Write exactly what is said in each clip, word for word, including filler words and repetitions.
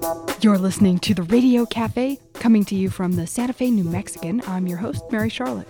You're listening to the Radio Cafe, coming to you from the Santa Fe New Mexican. I'm your host, Mary Charlotte.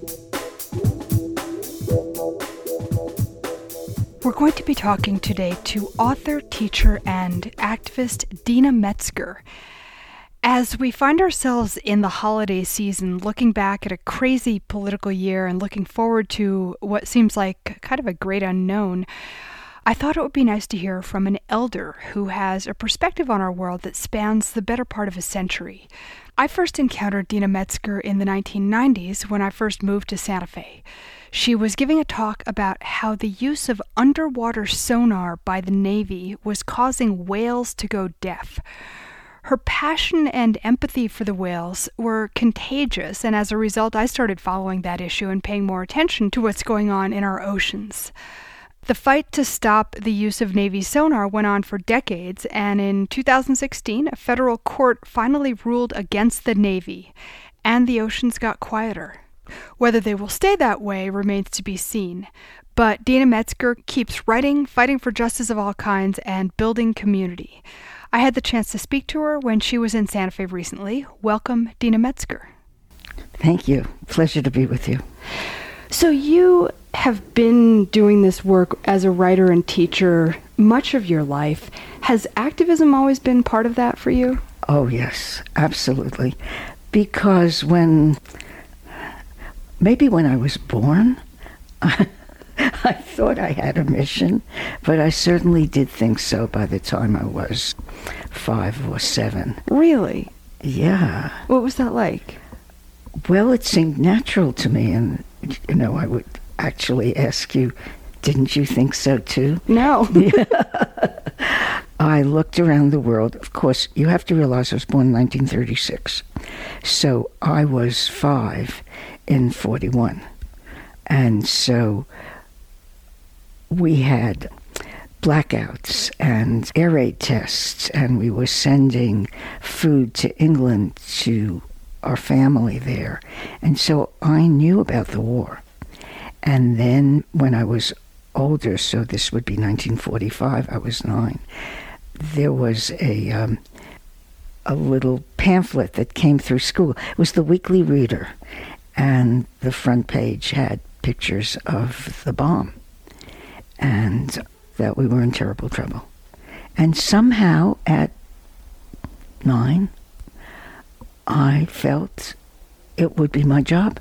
We're going to be talking today to author, teacher, and activist Deena Metzger. As we find ourselves in the holiday season, looking back at a crazy political year and looking forward to what seems like kind of a great unknown, I thought it would be nice to hear from an elder who has a perspective on our world that spans the better part of a century. I first encountered Deena Metzger in the nineteen nineties when I first moved to Santa Fe. She was giving a talk about how the use of underwater sonar by the Navy was causing whales to go deaf. Her passion and empathy for the whales were contagious, and as a result, I started following that issue and paying more attention to what's going on in our oceans. The fight to stop the use of Navy sonar went on for decades, and in two thousand sixteen, a federal court finally ruled against the Navy, and the oceans got quieter. Whether they will stay that way remains to be seen, but Deena Metzger keeps writing, fighting for justice of all kinds, and building community. I had the chance to speak to her when she was in Santa Fe recently. Welcome, Deena Metzger. Thank you. Pleasure to be with you. So you have been doing this work as a writer and teacher much of your life. Has activism always been part of that for you? Oh, yes, absolutely. Because when, maybe when I was born, I, I thought I had a mission, but I certainly did think so by the time I was five or seven. Really? Yeah. What was that like? Well, it seemed natural to me, and, you know, I would actually ask you, didn't you think so too? No. I looked around the world. Of course, you have to realize I was born in nineteen thirty-six. So I was five in forty-one. And so we had blackouts and air raid tests, and we were sending food to England to our family there. And so I knew about the war. And then when I was older, so this would be nineteen forty-five, I was nine, there was a um, a little pamphlet that came through school. It was the Weekly Reader, and the front page had pictures of the bomb, and that we were in terrible trouble. And somehow at nine, I felt it would be my job,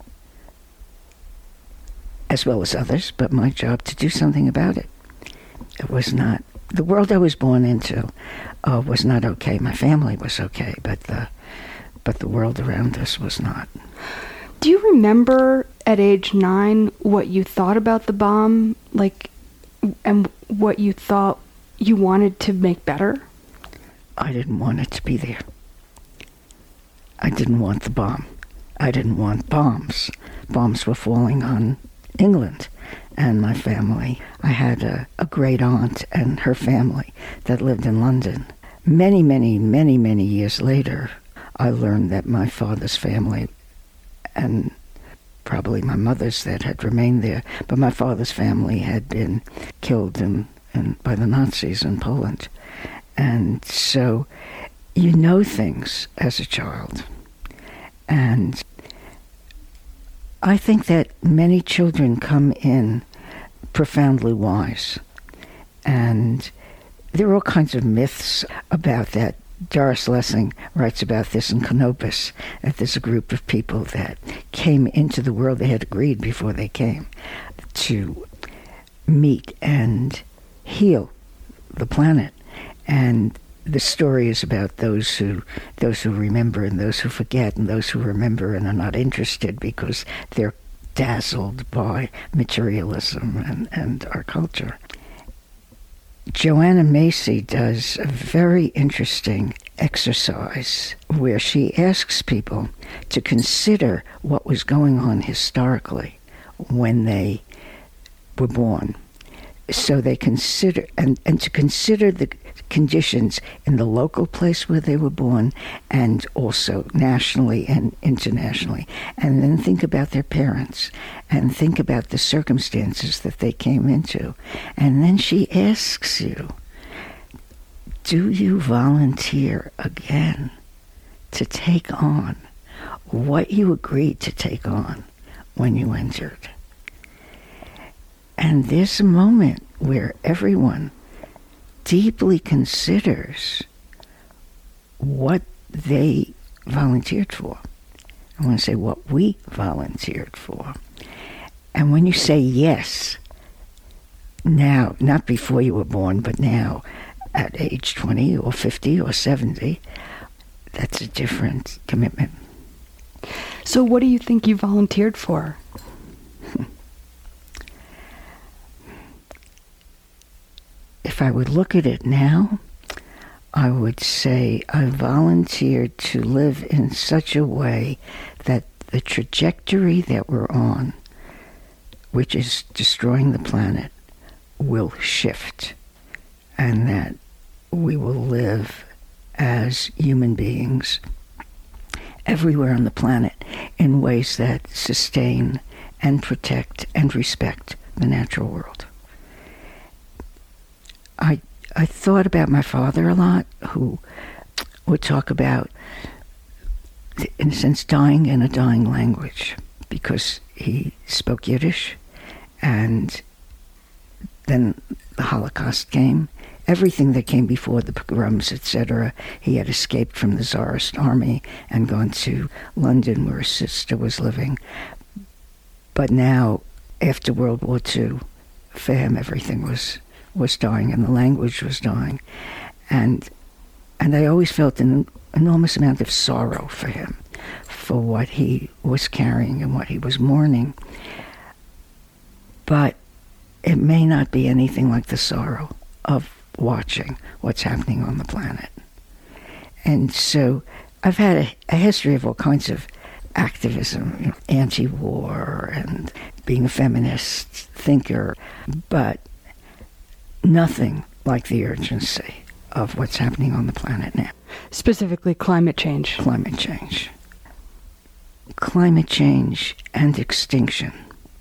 as well as others, but my job to do something about it. It was not, the world I was born into uh, was not okay. My family was okay, but the, but the world around us was not. Do you remember at age nine what you thought about the bomb, like, and what you thought you wanted to make better? I didn't want it to be there. I didn't want the bomb. I didn't want bombs. Bombs were falling on England and my family. I had a, a great aunt and her family that lived in London. Many, many, many, many years later, I learned that my father's family, and probably my mother's that had remained there, but my father's family had been killed in, in, by the Nazis in Poland. And so you know things as a child. And I think that many children come in profoundly wise. And there are all kinds of myths about that. Doris Lessing writes about this in Canopus, that there's a group of people that came into the world, they had agreed before they came, to meet and heal the planet. And the story is about those who those who remember and those who forget, and those who remember and are not interested because they're dazzled by materialism and, and our culture. Joanna Macy does a very interesting exercise where she asks people to consider what was going on historically when they were born. So they consider, and, and to consider the conditions in the local place where they were born and also nationally and internationally. And then think about their parents and think about the circumstances that they came into. And then she asks you do you volunteer again to take on what you agreed to take on when you entered? And there's a moment where everyone deeply considers what they volunteered for. I want to say what we volunteered for. And when you say yes, now, not before you were born, but now, at age twenty or fifty or seventy, that's a different commitment. So what do you think you volunteered for? If I would look at it now, I would say I volunteered to live in such a way that the trajectory that we're on, which is destroying the planet, will shift, and that we will live as human beings everywhere on the planet in ways that sustain and protect and respect the natural world. I I thought about my father a lot, who would talk about, in a sense, dying in a dying language, because he spoke Yiddish, and then the Holocaust came. Everything that came before, the pogroms, et cetera, he had escaped from the Tsarist army and gone to London, where his sister was living. But now, after World War Two, for him, everything was was dying, and the language was dying. And and I always felt an enormous amount of sorrow for him, for what he was carrying and what he was mourning. But it may not be anything like the sorrow of watching what's happening on the planet. And so I've had a, a history of all kinds of activism, you know, anti-war and being a feminist thinker, but nothing like the urgency of what's happening on the planet now. Specifically climate change. Climate change. Climate change and extinction.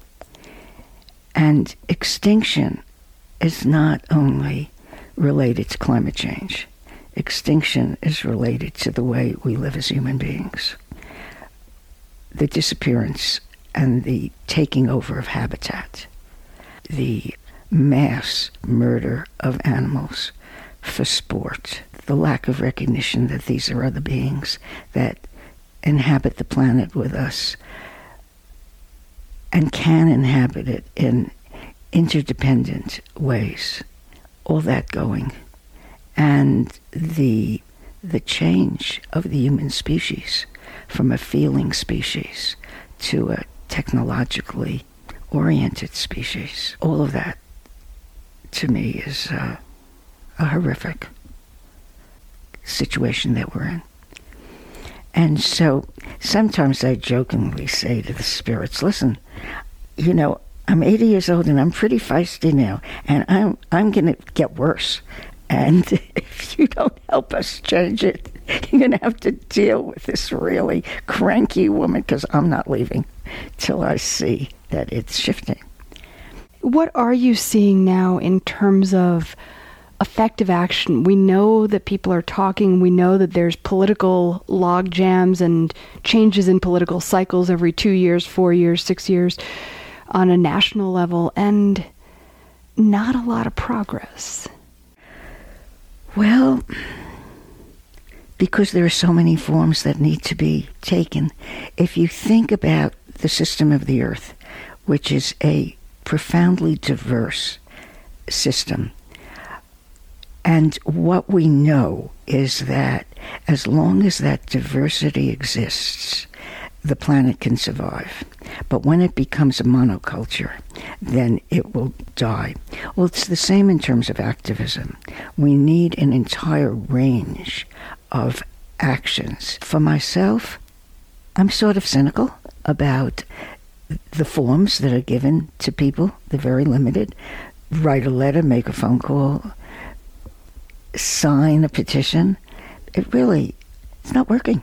And extinction is not only related to climate change. Extinction is related to the way we live as human beings. The disappearance and the taking over of habitat. The mass murder of animals for sport. The lack of recognition that these are other beings that inhabit the planet with us and can inhabit it in interdependent ways. All that going. And the the change of the human species from a feeling species to a technologically oriented species. All of that, to me, is uh, a horrific situation that we're in. And so sometimes I jokingly say to the spirits, listen, you know, I'm eighty years old and I'm pretty feisty now, and I'm I'm going to get worse. And if you don't help us change it, you're going to have to deal with this really cranky woman, because I'm not leaving till I see that it's shifting. What are you seeing now in terms of effective action? We know that people are talking. We know that there's political log jams and changes in political cycles every two years, four years, six years on a national level, and not a lot of progress. Well, because there are so many forms that need to be taken. If you think about the system of the earth, which is a profoundly diverse system, and what we know is that as long as that diversity exists, the planet can survive. But when it becomes a monoculture, then it will die. Well, it's the same in terms of activism. We need an entire range of actions. For myself, I'm sort of cynical about the forms that are given to people. They're very limited. Write a letter, make a phone call, sign a petition. It really, it's not working.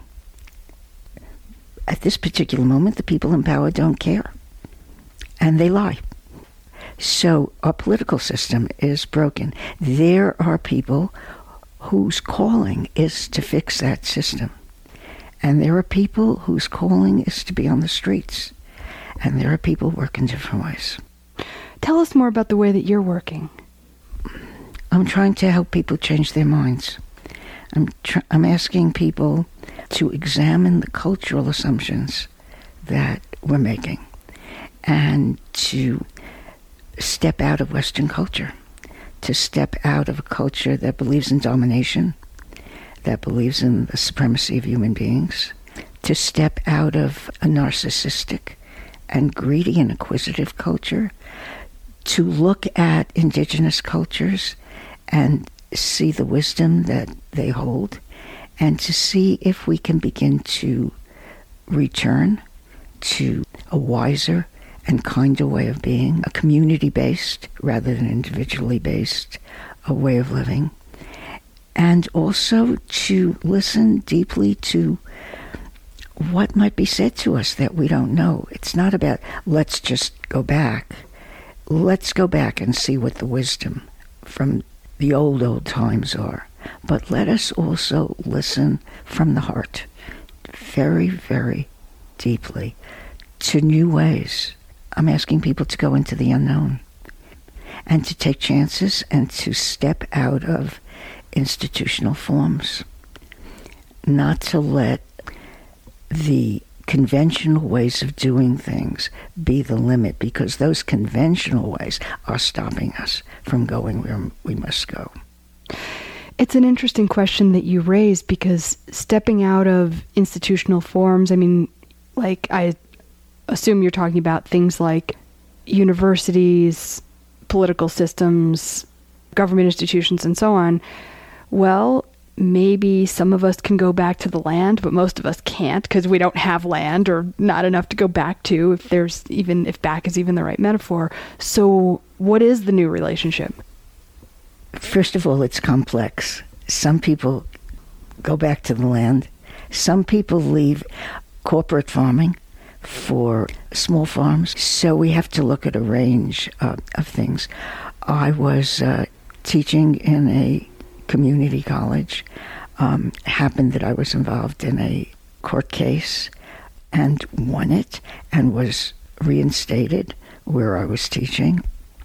At this particular moment, the people in power don't care. And they lie. So our political system is broken. There are people whose calling is to fix that system. And there are people whose calling is to be on the streets. And there are people working different ways. Tell us more about the way that you're working. I'm trying to help people change their minds. I'm tr- I'm asking people to examine the cultural assumptions that we're making and to step out of Western culture, to step out of a culture that believes in domination, that believes in the supremacy of human beings, to step out of a narcissistic and greedy and acquisitive culture, to look at indigenous cultures and see the wisdom that they hold, and to see if we can begin to return to a wiser and kinder way of being, a community-based rather than individually based a way of living, and also to listen deeply to what might be said to us that we don't know. It's not about, let's just go back. Let's go back and see what the wisdom from the old, old times are. But let us also listen from the heart, very, very deeply, to new ways. I'm asking people to go into the unknown and to take chances and to step out of institutional forms, not to let the conventional ways of doing things be the limit, because those conventional ways are stopping us from going where we must go. It's an interesting question that you raise, because stepping out of institutional forms, I mean, like, I assume you're talking about things like universities, political systems, government institutions, and so on. Well, maybe some of us can go back to the land, but most of us can't, because we don't have land or not enough to go back to, if there's even, if back is even the right metaphor. So what is the new relationship? First of all, it's complex. Some people go back to the land. Some people leave corporate farming for small farms. So we have to look at a range uh, of things. I was uh, teaching in a community college. Um, happened that I was involved in a court case and won it and was reinstated where I was teaching.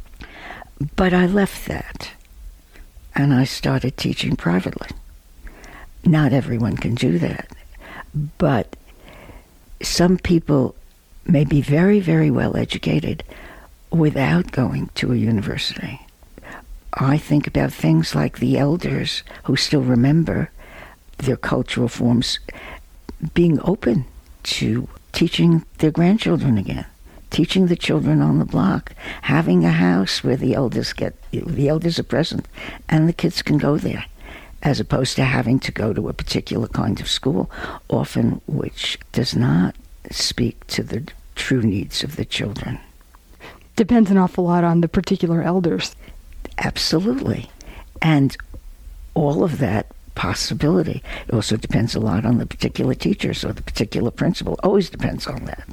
But I left that and I started teaching privately. Not everyone can do that, but some people may be very, very well educated without going to a university. I think about things like the elders who still remember their cultural forms being open to teaching their grandchildren again, teaching the children on the block, having a house where the elders get, the elders are present and the kids can go there, as opposed to having to go to a particular kind of school, often which does not speak to the true needs of the children. Depends an awful lot on the particular elders. Absolutely. And all of that possibility. It also depends a lot on the particular teachers or the particular principal. Always depends on that.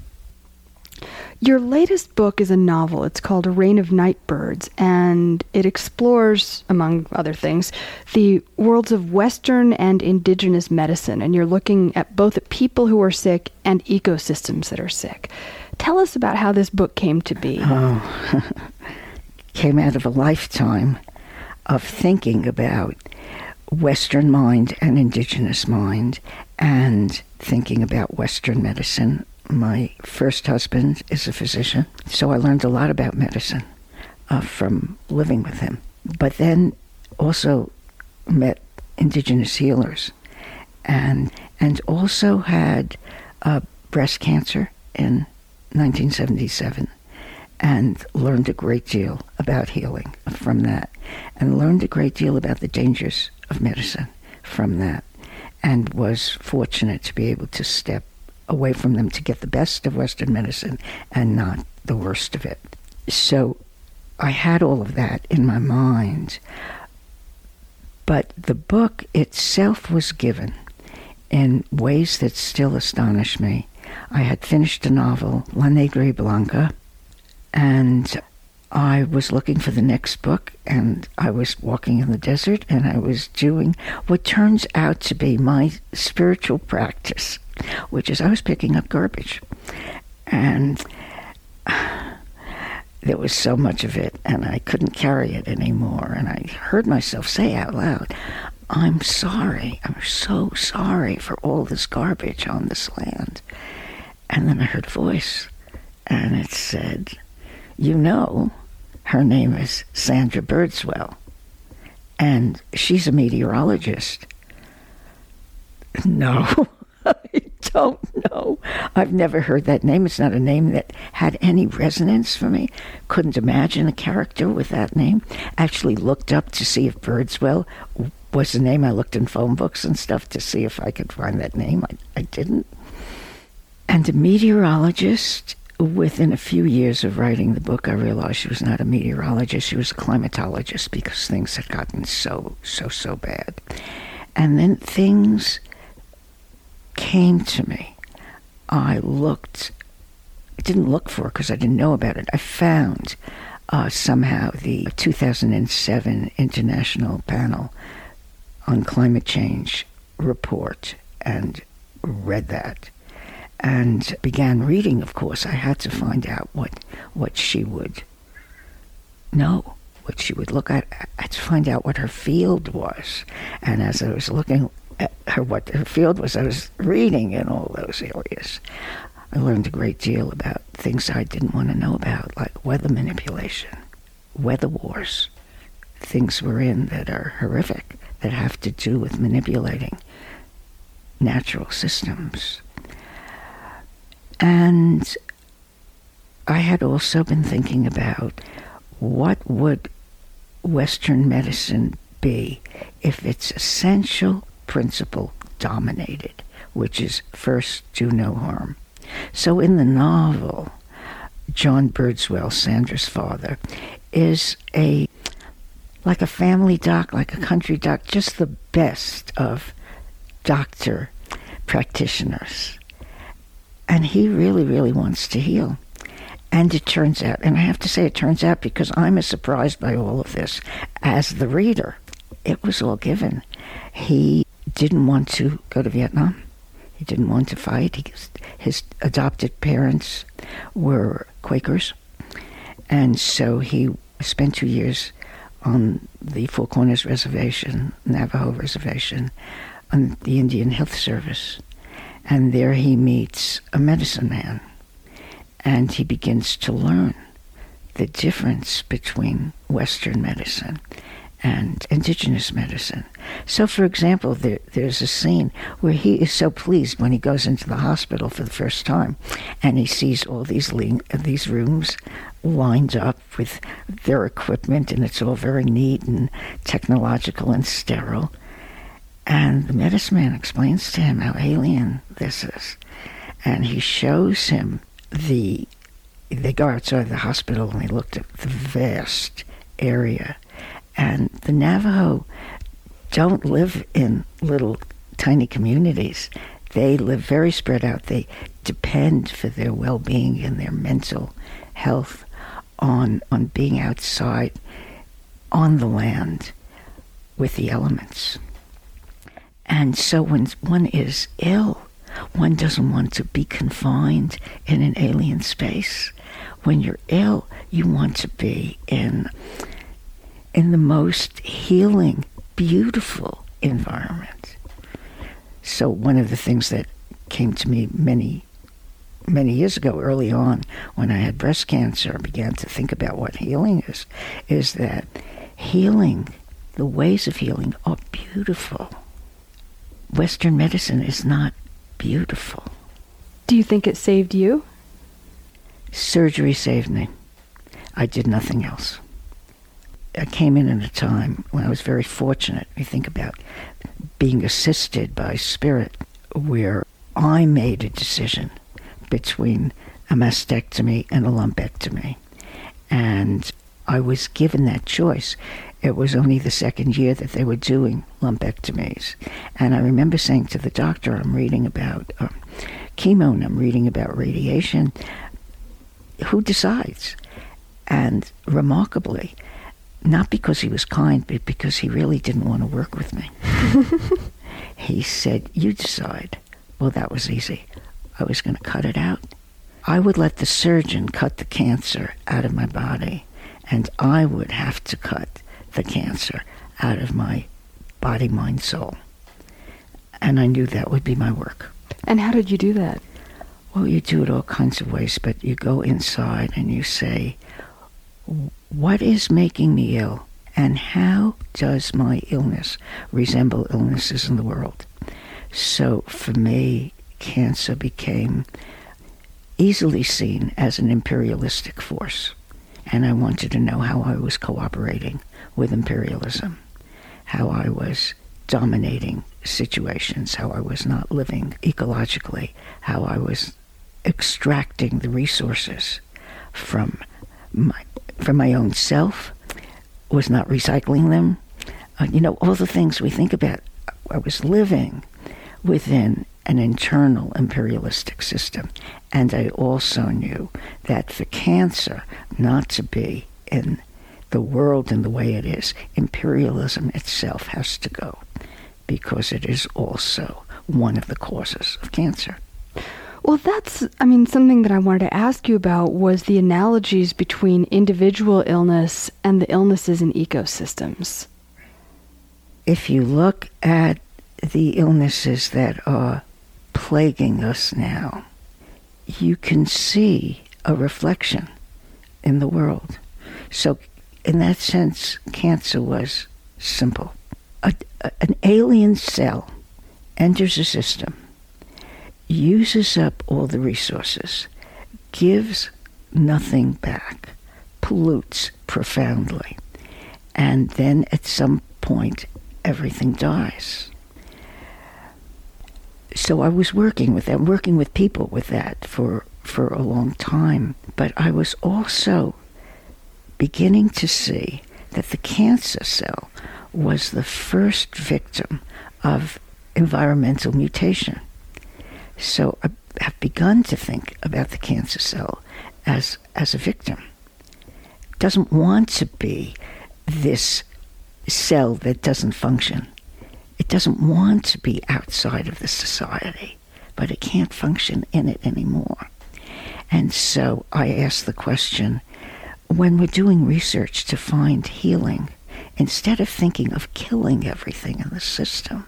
Your latest book is a novel. It's called A Reign of Nightbirds, and it explores, among other things, the worlds of Western and indigenous medicine, and you're looking at both at people who are sick and ecosystems that are sick. Tell us about how this book came to be. Oh, came out of a lifetime of thinking about Western mind and indigenous mind, and thinking about Western medicine. My first husband is a physician, so I learned a lot about medicine uh, from living with him. But then also met indigenous healers, and and also had uh, breast cancer in nineteen seventy-seven, and learned a great deal about healing from that, and learned a great deal about the dangers of medicine from that, and was fortunate to be able to step away from them to get the best of Western medicine and not the worst of it. So I had all of that in my mind. But the book itself was given in ways that still astonish me. I had finished a novel, La Negra y Blanca, and I was looking for the next book, and I was walking in the desert, and I was doing what turns out to be my spiritual practice, which is I was picking up garbage. And there was so much of it, and I couldn't carry it anymore. And I heard myself say out loud, I'm sorry. I'm so sorry for all this garbage on this land. And then I heard a voice, and it said, you know, her name is Sandra Birdswell, and she's a meteorologist. No, I don't know. I've never heard that name. It's not a name that had any resonance for me. Couldn't imagine a character with that name. Actually looked up to see if Birdswell was the name. I looked in phone books and stuff to see if I could find that name. I, I didn't. And a meteorologist, within a few years of writing the book, I realized she was not a meteorologist. She was a climatologist because things had gotten so, so, so bad. And then things came to me. I looked, I didn't look for it because I didn't know about it. I found uh, somehow the two thousand seven International Panel on Climate Change report and read that. And began reading, of course. I had to find out what what she would know, what she would look at. I had to find out what her field was. And as I was looking at her, what her field was, I was reading in all those areas. I learned a great deal about things I didn't want to know about, like weather manipulation, weather wars, things we're in that are horrific, that have to do with manipulating natural systems. And I had also been thinking about what would Western medicine be if its essential principle dominated, which is first do no harm. So in the novel, John Birdswell, Sandra's father, is a like a family doc, like a country doc, just the best of doctor practitioners. And he really, really wants to heal. And it turns out, and I have to say it turns out because I'm as surprised by all of this as the reader. It was all given. He didn't want to go to Vietnam. He didn't want to fight. He, his adopted parents were Quakers. And so he spent two years on the Four Corners Reservation, Navajo Reservation, on the Indian Health Service. And there he meets a medicine man, and he begins to learn the difference between Western medicine and indigenous medicine. So, for example, there, there's a scene where he is so pleased when he goes into the hospital for the first time, and he sees all these le- these rooms lined up with their equipment, and it's all very neat and technological and sterile. And the medicine man explains to him how alien this is. And he shows him the, they go outside the hospital and they looked at the vast area. And the Navajo don't live in little tiny communities. They live very spread out. They depend for their well-being and their mental health on, on being outside on the land with the elements. And so when one is ill, one doesn't want to be confined in an alien space. When you're ill, you want to be in in the most healing, beautiful environment. So one of the things that came to me many, many years ago, early on, when I had breast cancer, I began to think about what healing is, is that healing, the ways of healing are beautiful. Western medicine is not beautiful. Do you think it saved you? Surgery saved me. I did nothing else. I came in at a time when I was very fortunate. You think about being assisted by spirit, where I made a decision between a mastectomy and a lumpectomy. And I was given that choice. It was only the second year that they were doing lumpectomies. And I remember saying to the doctor, I'm reading about um, chemo and I'm reading about radiation. Who decides? And remarkably, not because he was kind, but because he really didn't want to work with me. He said, you decide. Well, that was easy. I was going to cut it out. I would let the surgeon cut the cancer out of my body, and I would have to cut the cancer out of my body, mind, soul. And I knew that would be my work. And how did you do that? Well, you do it all kinds of ways, but you go inside and you say, what is making me ill, and how does my illness resemble illnesses in the world? So for me, cancer became easily seen as an imperialistic force, and I wanted to know how I was cooperating with imperialism, how I was dominating situations, how I was not living ecologically, how I was extracting the resources from my from my own self, was not recycling them. Uh, you know, all the things we think about. I was living within an internal imperialistic system. And I also knew that for cancer not to be in the world in the way it is, imperialism itself has to go, because it is also one of the causes of cancer. Well, that's, I mean, something that I wanted to ask you about was the analogies between individual illness and the illnesses in ecosystems. If you look at the illnesses that are plaguing us now, you can see a reflection in the world. So in that sense, cancer was simple. A, a, an alien cell enters a system, uses up all the resources, gives nothing back, pollutes profoundly, and then at some point everything dies. So I was working with that, working with people with that for, for a long time, but I was also beginning to see that the cancer cell was the first victim of environmental mutation. So I have begun to think about the cancer cell as as a victim. It doesn't want to be this cell that doesn't function. It doesn't want to be outside of the society, but it can't function in it anymore. And so I asked the question, when we're doing research to find healing, instead of thinking of killing everything in the system,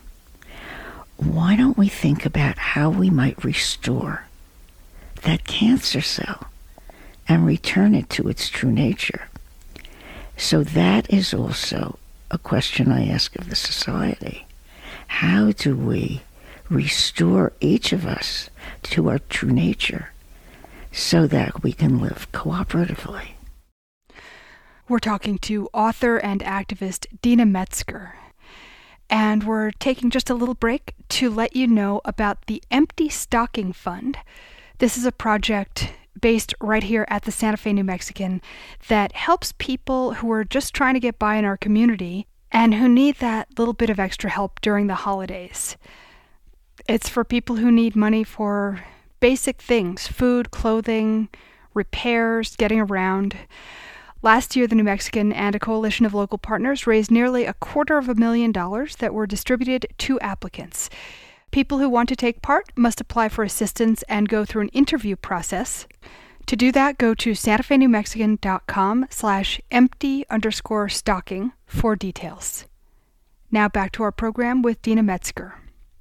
why don't we think about how we might restore that cancer cell and return it to its true nature? So that is also a question I ask of the society. How do we restore each of us to our true nature so that we can live cooperatively? We're talking to author and activist Deena Metzger. And we're taking just a little break to let you know about the Empty Stocking Fund. This is a project based right here at the Santa Fe New Mexican that helps people who are just trying to get by in our community and who need that little bit of extra help during the holidays. It's for people who need money for basic things, food, clothing, repairs, getting around. Last year, the New Mexican and a coalition of local partners raised nearly a quarter of a million dollars that were distributed to applicants. People who want to take part must apply for assistance and go through an interview process. To do that, go to santafenewmexican.com slash empty underscore stocking for details. Now back to our program with Deena Metzger.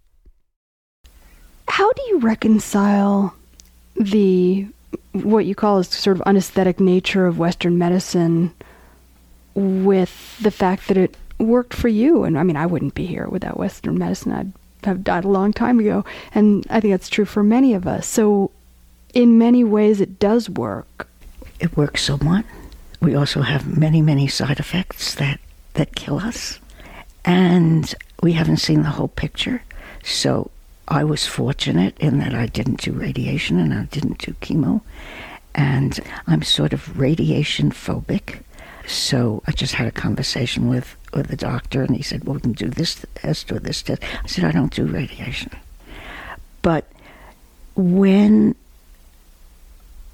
How do you reconcile the what you call as sort of unaesthetic nature of Western medicine with the fact that it worked for you? And I mean, I wouldn't be here without Western medicine. I'd have died a long time ago. And I think that's true for many of us. So in many ways, it does work. It works somewhat. We also have many, many side effects that, that kill us. And we haven't seen the whole picture. So I was fortunate in that I didn't do radiation and I didn't do chemo. And I'm sort of radiation phobic. So I just had a conversation with, with the doctor, and he said, well, we can do this test or this test. I said, I don't do radiation. But when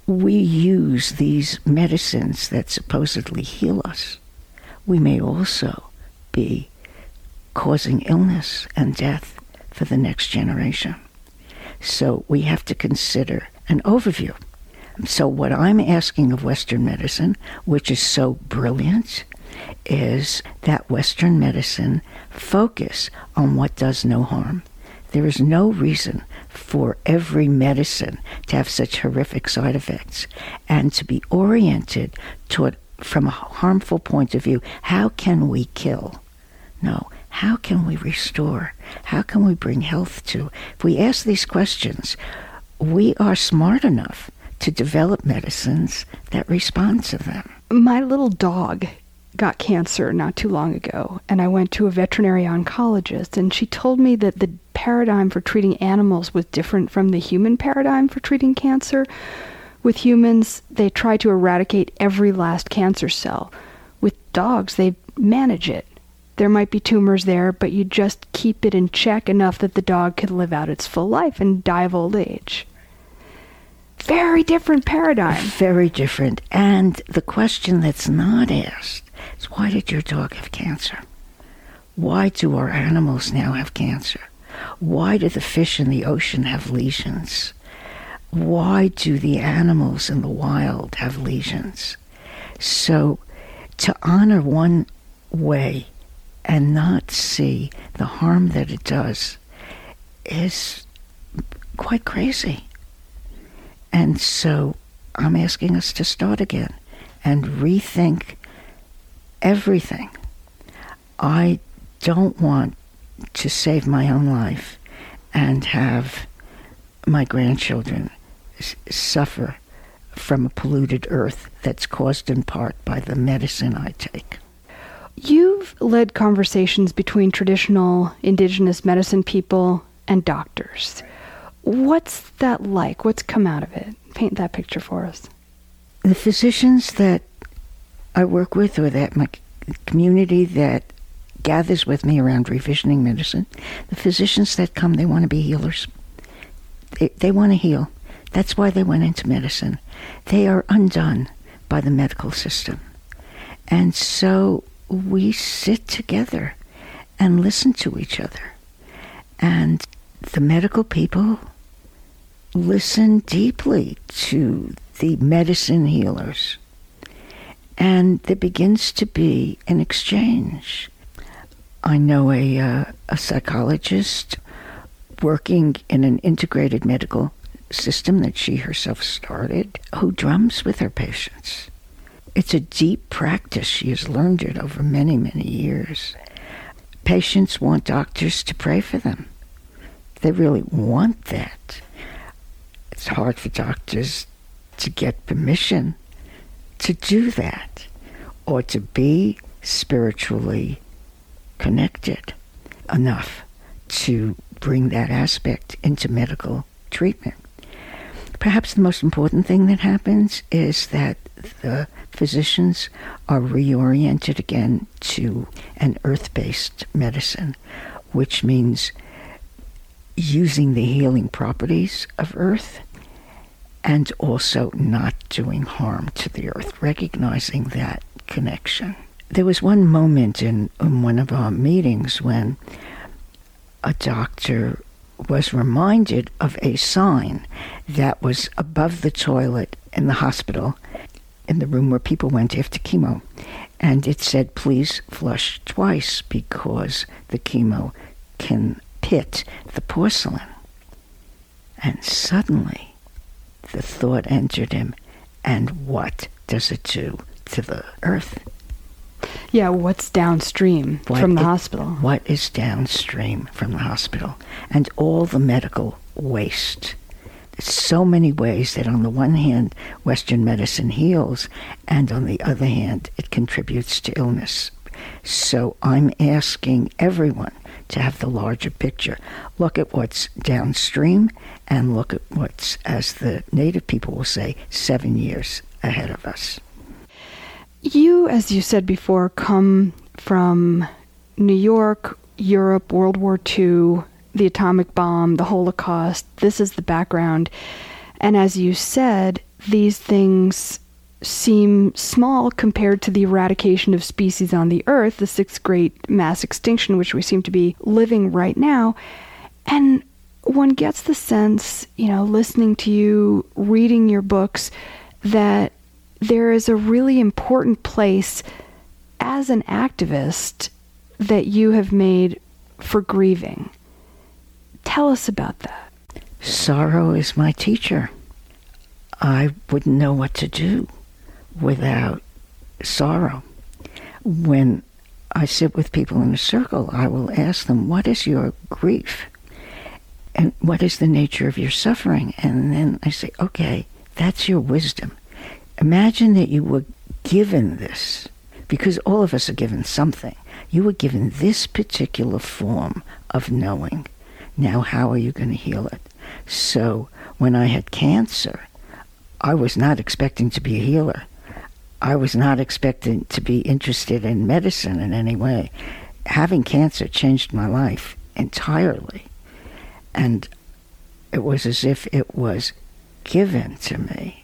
we use these medicines that supposedly heal us, we may also be causing illness and death for the next generation. So we have to consider an overview. So what I'm asking of Western medicine, which is so brilliant, is that Western medicine focus on what does no harm. There is no reason for every medicine to have such horrific side effects and to be oriented toward, from a harmful point of view, how can we kill? No, how can we restore? How can we bring health to? If we ask these questions, we are smart enough to develop medicines that respond to them. My little dog got cancer not too long ago, and I went to a veterinary oncologist, and she told me that the paradigm for treating animals was different from the human paradigm for treating cancer. With humans, they try to eradicate every last cancer cell. With dogs, they manage it. There might be tumors there, but you just keep it in check enough that the dog can live out its full life and die of old age. Very different paradigm. Very different. And the question that's not asked is, why did your dog have cancer? Why do our animals now have cancer? Why do the fish in the ocean have lesions? Why do the animals in the wild have lesions? So to honor one way and not see the harm that it does is quite crazy. And so I'm asking us to start again and rethink everything. I don't want to save my own life and have my grandchildren s- suffer from a polluted earth that's caused in part by the medicine I take. You've led conversations between traditional indigenous medicine people and doctors. What's that like? What's come out of it? Paint that picture for us. The physicians that I work with, or that my community that gathers with me around revisioning medicine, the physicians that come, they want to be healers. They, they want to heal. That's why they went into medicine. They are undone by the medical system. And so we sit together and listen to each other. And the medical people listen deeply to the medicine healers. And there begins to be an exchange. I know a, uh, a psychologist working in an integrated medical system that she herself started, who drums with her patients. It's a deep practice. She has learned it over many, many years. Patients want doctors to pray for them. They really want that. It's hard for doctors to get permission to do that or to be spiritually connected enough to bring that aspect into medical treatment. Perhaps the most important thing that happens is that the physicians are reoriented again to an earth-based medicine, which means using the healing properties of earth and also not doing harm to the earth, recognizing that connection. There was one moment in, in one of our meetings when a doctor was reminded of a sign that was above the toilet in the hospital, in the room where people went after chemo. And it said, please flush twice because the chemo can pit the porcelain. And suddenly the thought entered him, and what does it do to the earth? Yeah, what's downstream what from the it, hospital? What is downstream from the hospital? And all the medical waste. There's so many ways that on the one hand, Western medicine heals, and on the other hand, it contributes to illness. So I'm asking everyone to have the larger picture. Look at what's downstream, and look at what's, as the native people will say, seven years ahead of us. You, as you said before, come from New York, Europe, World War Two, the atomic bomb, the Holocaust. This is the background. And as you said, these things seem small compared to the eradication of species on the earth, the sixth great mass extinction, which we seem to be living right now. And one gets the sense, you know, listening to you, reading your books, that there is a really important place as an activist that you have made for grieving. Tell us about that. Sorrow is my teacher. I wouldn't know what to do without sorrow. When I sit with people in a circle, I will ask them, what is your grief? And what is the nature of your suffering? And then I say, okay, that's your wisdom. Imagine that you were given this, because all of us are given something. You were given this particular form of knowing. Now, how are you going to heal it? So when I had cancer, I was not expecting to be a healer. I was not expecting to be interested in medicine in any way. Having cancer changed my life entirely. And it was as if it was given to me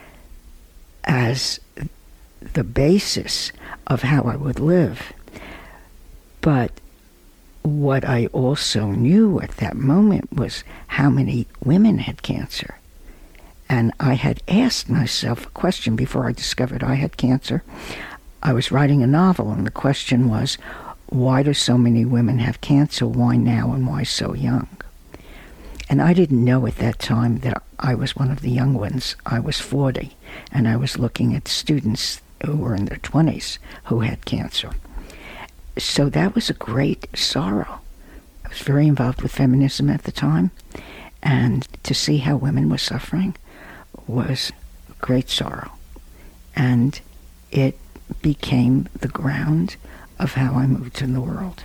as the basis of how I would live. But what I also knew at that moment was how many women had cancer. And I had asked myself a question before I discovered I had cancer. I was writing a novel, and the question was, why do so many women have cancer? Why now, and why so young? And I didn't know at that time that I was one of the young ones. I was forty, and I was looking at students who were in their twenties who had cancer. So that was a great sorrow. I was very involved with feminism at the time, and to see how women were suffering was great sorrow. And it became the ground of how I moved in the world.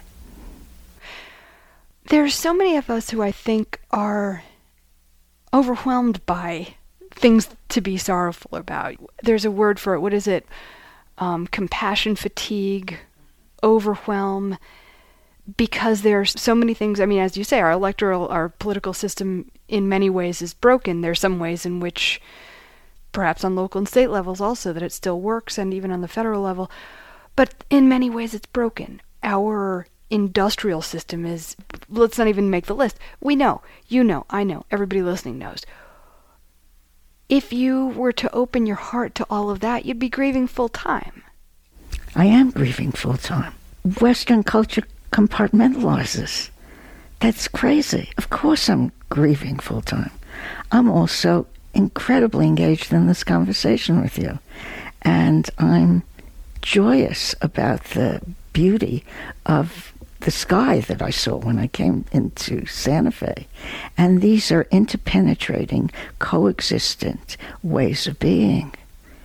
There's so many of us who I think are overwhelmed by things to be sorrowful about. There's a word for it. What is it? Um, compassion fatigue, overwhelm, because there's so many things. I mean, as you say, our electoral, our political system in many ways is broken. There's some ways in which, perhaps on local and state levels also, that it still works, and even on the federal level. But in many ways it's broken. Our industrial system is, let's not even make the list. We know, you know, I know, everybody listening knows. If you were to open your heart to all of that, you'd be grieving full time. I am grieving full time. Western culture compartmentalizes. That's crazy. Of course I'm grieving full time. I'm also incredibly engaged in this conversation with you. And I'm joyous about the beauty of the sky that I saw when I came into Santa Fe. And these are interpenetrating, coexistent ways of being.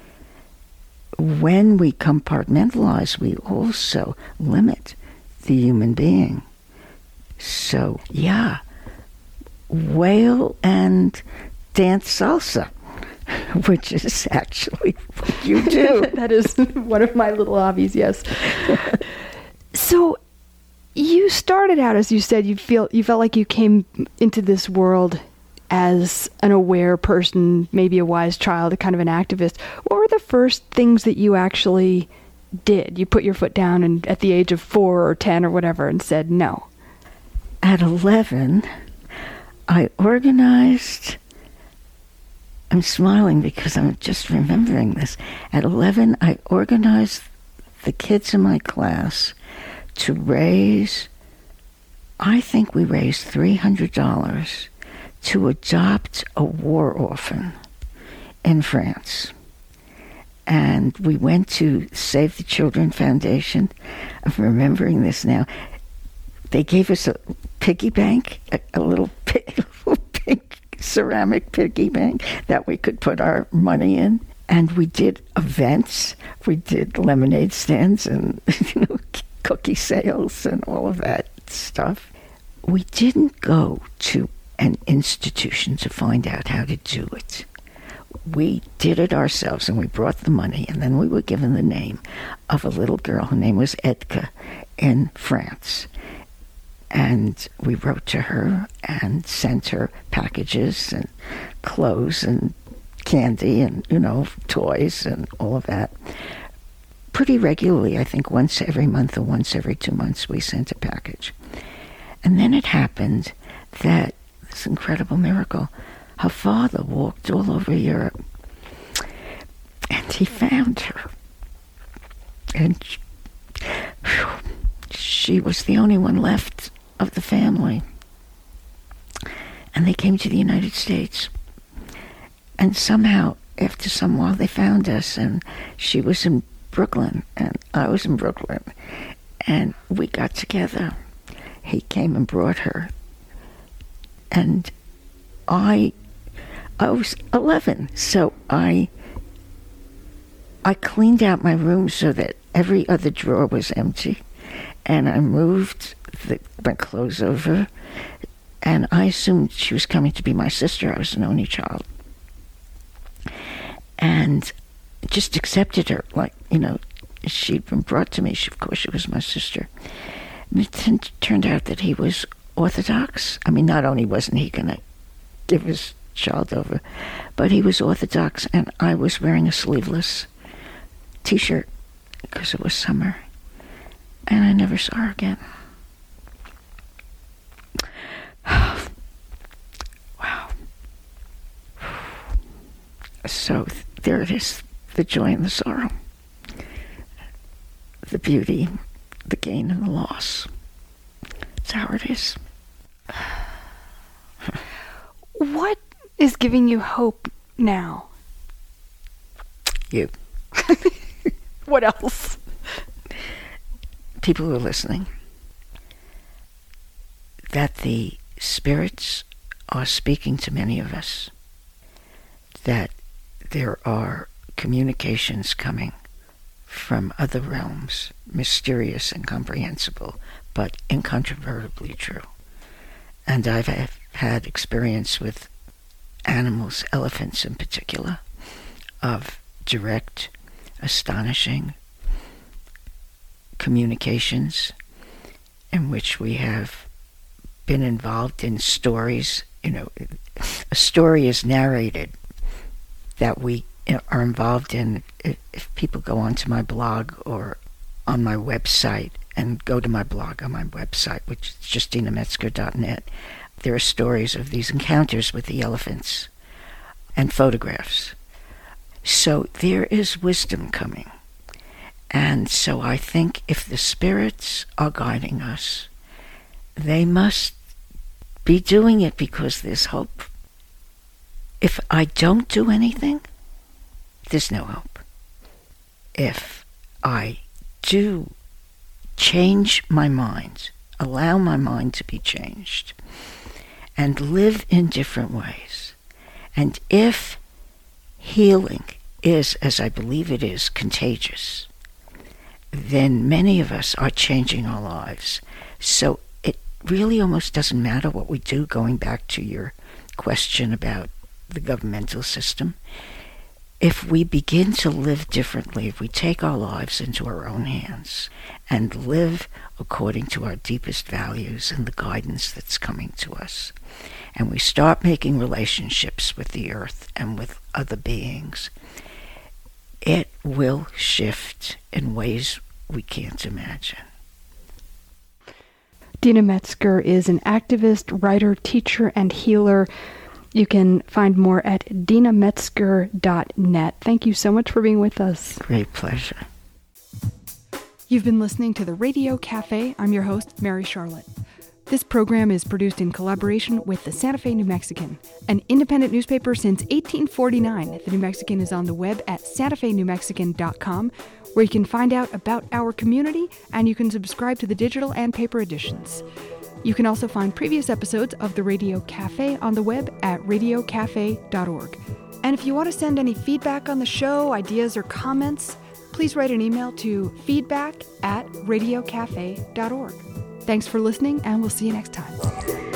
When we compartmentalize, we also limit the human being. So, yeah, wail and dance salsa, which is actually what you do. That is one of my little hobbies, yes. So, you started out, as you said, you feel you felt like you came into this world as an aware person, maybe a wise child, a kind of an activist. What were the first things that you actually did? You put your foot down and at the age of four or ten or whatever and said no. At eleven, I organized, I'm smiling because I'm just remembering this. At eleven, I organized the kids in my class to raise, I think we raised three hundred dollars to adopt a war orphan in France. And we went to Save the Children Foundation. I'm remembering this now. They gave us a piggy bank, a, a little, pig, little pink ceramic piggy bank that we could put our money in. And we did events. We did lemonade stands and you know, cookie sales and all of that stuff. We didn't go to an institution to find out how to do it. We did it ourselves, and we brought the money, and then we were given the name of a little girl. Her name was Edka in France. And we wrote to her and sent her packages and clothes and candy and, you know, toys and all of that. Pretty regularly, I think once every month or once every two months, we sent a package. And then it happened that this incredible miracle, her father walked all over Europe and he found her. And she, she was the only one left of the family. And they came to the United States. And somehow, after some while, they found us. And she was in Brooklyn, and I was in Brooklyn. And we got together. He came and brought her. And I, I was eleven, so I, I cleaned out my room so that every other drawer was empty. And I moved the, my clothes over. And I assumed she was coming to be my sister. I was an only child. And just accepted her, like, you know, she'd been brought to me. She, of course, she was my sister. And it t- turned out that he was Orthodox. I mean, not only wasn't he going to give his child over, but he was Orthodox, and I was wearing a sleeveless T-shirt because it was summer. And I never saw her again. Wow. So th- there it is, the joy and the sorrow, the beauty, the gain and the loss. That's how it is. What is giving you hope now? You. What else? People who are listening. That the spirits are speaking to many of us. That there are communications coming from other realms, mysterious, incomprehensible, but incontrovertibly true. And I've had experience with animals, elephants in particular, of direct, astonishing communications in which we have been involved in stories. You know, a story is narrated that we are involved in. If people go onto my blog or on my website and go to my blog on my website, which is just dina metzger dot net, there are stories of these encounters with the elephants and photographs. So there is wisdom coming. And so I think if the spirits are guiding us, they must be doing it because there's hope. If I don't do anything, there's no hope. If I do change my mind, allow my mind to be changed, and live in different ways, and if healing is, as I believe it is, contagious, then many of us are changing our lives. So it really almost doesn't matter what we do, going back to your question about the governmental system. If we begin to live differently, if we take our lives into our own hands and live according to our deepest values and the guidance that's coming to us, and we start making relationships with the earth and with other beings, it will shift in ways we can't imagine. Dina Metzger is an activist, writer, teacher, and healer. You can find more at dina metzger dot net. Thank you so much for being with us. Great pleasure. You've been listening to the Radio Cafe. I'm your host, Mary Charlotte. This program is produced in collaboration with the Santa Fe New Mexican, an independent newspaper since eighteen forty-nine. The New Mexican is on the web at santa fe new mexican dot com, where you can find out about our community and you can subscribe to the digital and paper editions. You can also find previous episodes of the Radio Cafe on the web at radio cafe dot org. And if you want to send any feedback on the show, ideas, or comments, please write an email to feedback at radio cafe dot org. Thanks for listening, and we'll see you next time.